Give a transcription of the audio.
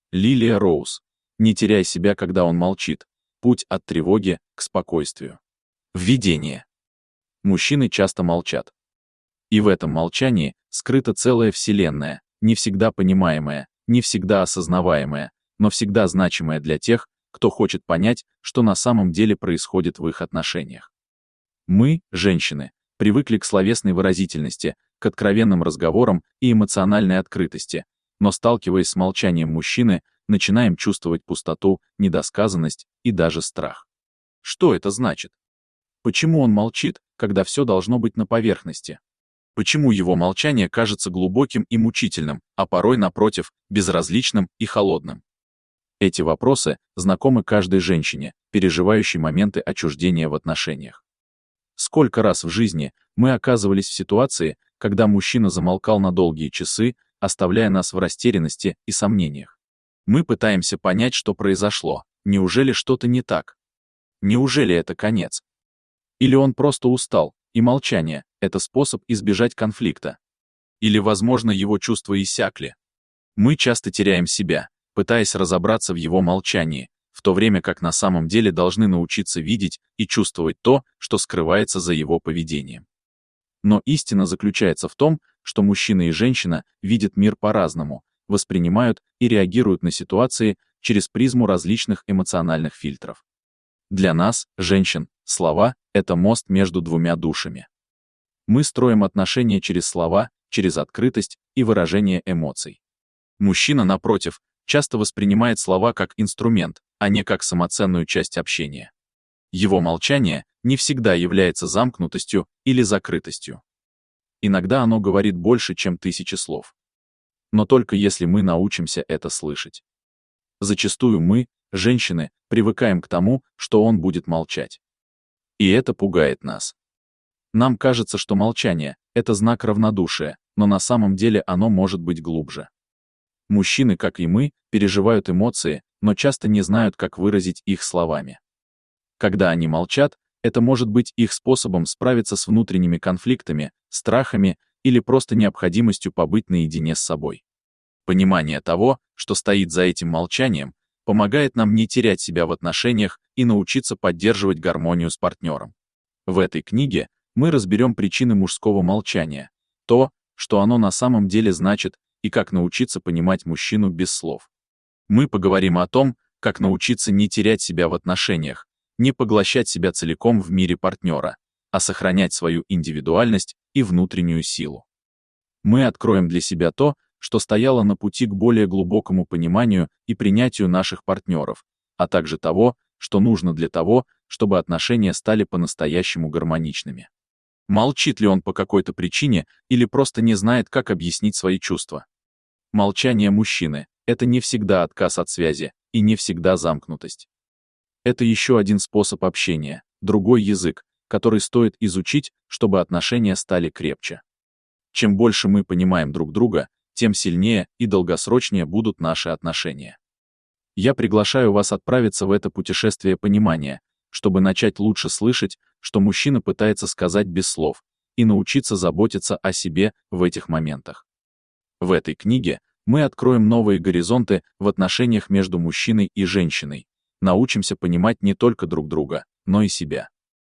Лилия Роуз. Не теряй себя, когда он молчит. Путь от тревоги к спокойствию. Введение. Мужчины часто молчат. И в этом молчании скрыта целая вселенная, не всегда понимаемая, не всегда осознаваемая, но всегда значимая для тех, кто хочет понять, что на самом деле происходит в их отношениях. Мы, женщины, привыкли к словесной выразительности, к откровенным разговорам и эмоциональной открытости, но, сталкиваясь с молчанием мужчины, начинаем чувствовать пустоту, недосказанность и даже страх. Что это значит? Почему он молчит, когда все должно быть на поверхности? Почему его молчание кажется глубоким и мучительным, а порой, напротив, безразличным и холодным? Эти вопросы знакомы каждой женщине, переживающей моменты отчуждения в отношениях. Сколько раз в жизни мы оказывались в ситуации, когда мужчина замолкал на долгие часы, оставляя нас в растерянности и сомнениях. Мы пытаемся понять, что произошло. Неужели что-то не так? Неужели это конец? Или он просто устал, и молчание — это способ избежать конфликта? Или, возможно, его чувства иссякли? Мы часто теряем себя, пытаясь разобраться в его молчании, в то время как на самом деле должны научиться видеть и чувствовать то, что скрывается за его поведением. Но истина заключается в том, что мужчина и женщина видят мир по-разному, воспринимают и реагируют на ситуации через призму различных эмоциональных фильтров. Для нас, женщин, слова — это мост между двумя душами. Мы строим отношения через слова, через открытость и выражение эмоций. Мужчина, напротив, часто воспринимает слова как инструмент, а не как самоценную часть общения. Его молчание не всегда является замкнутостью или закрытостью. Иногда оно говорит больше, чем тысячи слов. Но только если мы научимся это слышать. Зачастую мы, женщины, привыкаем к тому, что он будет молчать. И это пугает нас. Нам кажется, что молчание — это знак равнодушия, но на самом деле оно может быть глубже. Мужчины, как и мы, переживают эмоции, но часто не знают, как выразить их словами. Когда они молчат, это может быть их способом справиться с внутренними конфликтами, страхами или просто необходимостью побыть наедине с собой. Понимание того, что стоит за этим молчанием, помогает нам не терять себя в отношениях и научиться поддерживать гармонию с партнером. В этой книге мы разберем причины мужского молчания, то, что оно на самом деле значит, и как научиться понимать мужчину без слов. Мы поговорим о том, как научиться не терять себя в отношениях, не поглощать себя целиком в мире партнера, а сохранять свою индивидуальность и внутреннюю силу. Мы откроем для себя то, что стояло на пути к более глубокому пониманию и принятию наших партнеров, а также того, что нужно для того, чтобы отношения стали по-настоящему гармоничными. Молчит ли он по какой-то причине или просто не знает, как объяснить свои чувства? Молчание мужчины — это не всегда отказ от связи и не всегда замкнутость. Это еще один способ общения, другой язык, который стоит изучить, чтобы отношения стали крепче. Чем больше мы понимаем друг друга, тем сильнее и долгосрочнее будут наши отношения. Я приглашаю вас отправиться в это путешествие понимания, чтобы начать лучше слышать, что мужчина пытается сказать без слов, и научиться заботиться о себе в этих моментах. В этой книге мы откроем новые горизонты в отношениях между мужчиной и женщиной, научимся понимать не только друг друга, но и себя.